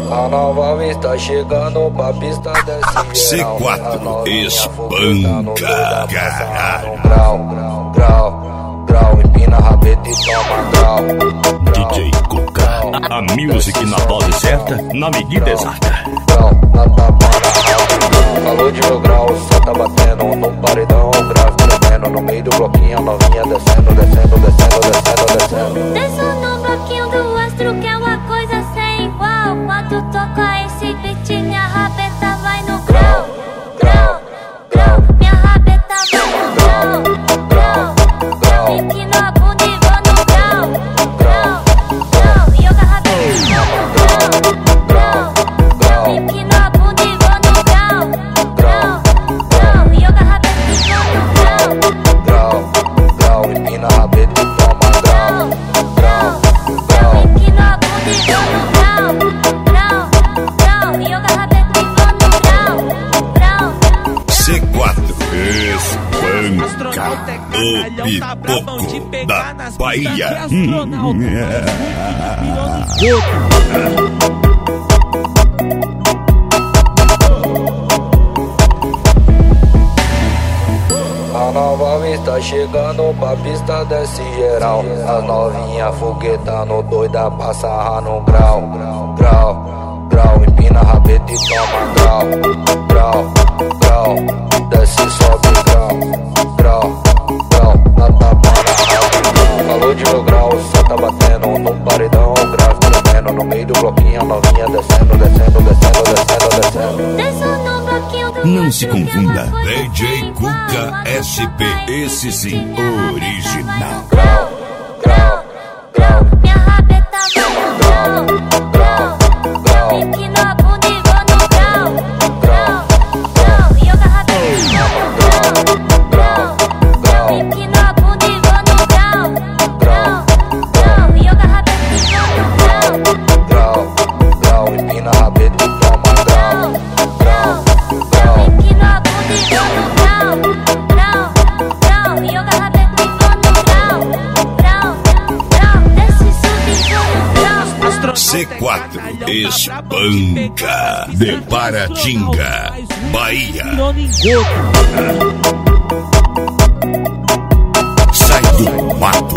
A nova vez tá chegando pra pista desse C4 espanca, caralho. Grau, empina a rabeta e toma grau. DJ Cuca, a music na dose certa, na medida exata. Grau, na tapa na raba. Falou de meu grau, o sol tá batendo no paredão, grave tremendo no meio do bloquinho, novinha descendo. Desço no bloquinho do astro que é uma coisa sem igual. Quando toca esse beat, minha rabeta vai no grau. Minha rabeta vai no grau. Empino a bunda e vou no grau. Yoga rabeta no grau. Empino a bunda e vou no grau. Yoga rabeta no grau. Grau, empina a rabeta e toma grau. Empino a bunda e vou no grau. Yoga rabeta e vou no grau. C4 espanca, o pipoco da Bahia. A nova vez tá chegando pra pista desse geral. As novinha foguetando, doida pra sarrar no grau. Empina a rabeta e toma grau. Desce, sobe grau, na tapa na raba. Falou de meu grau, o sol tá batendo no paredão, grave tremendo no meio do bloquinho, novinha descendo. Desço no bloquinho do Não se astro que é uma confunda, coisa DJ sem Cuca igual. SP, esse sim, original. Grau, minha rabeta vai no grau. Empino a bunda e vou no grau. Yoga rabeta no grau. Empino a bunda e vou no grau. Yoga rabeta no grau. Grau, empina a rabeta e toma grau. Empino a bunda e vou no grau. Yoga rabeta e vou no grau. Desce, sobe, vou no grau. C4 espanca, de Paratinga, Bahia. Sai do mato.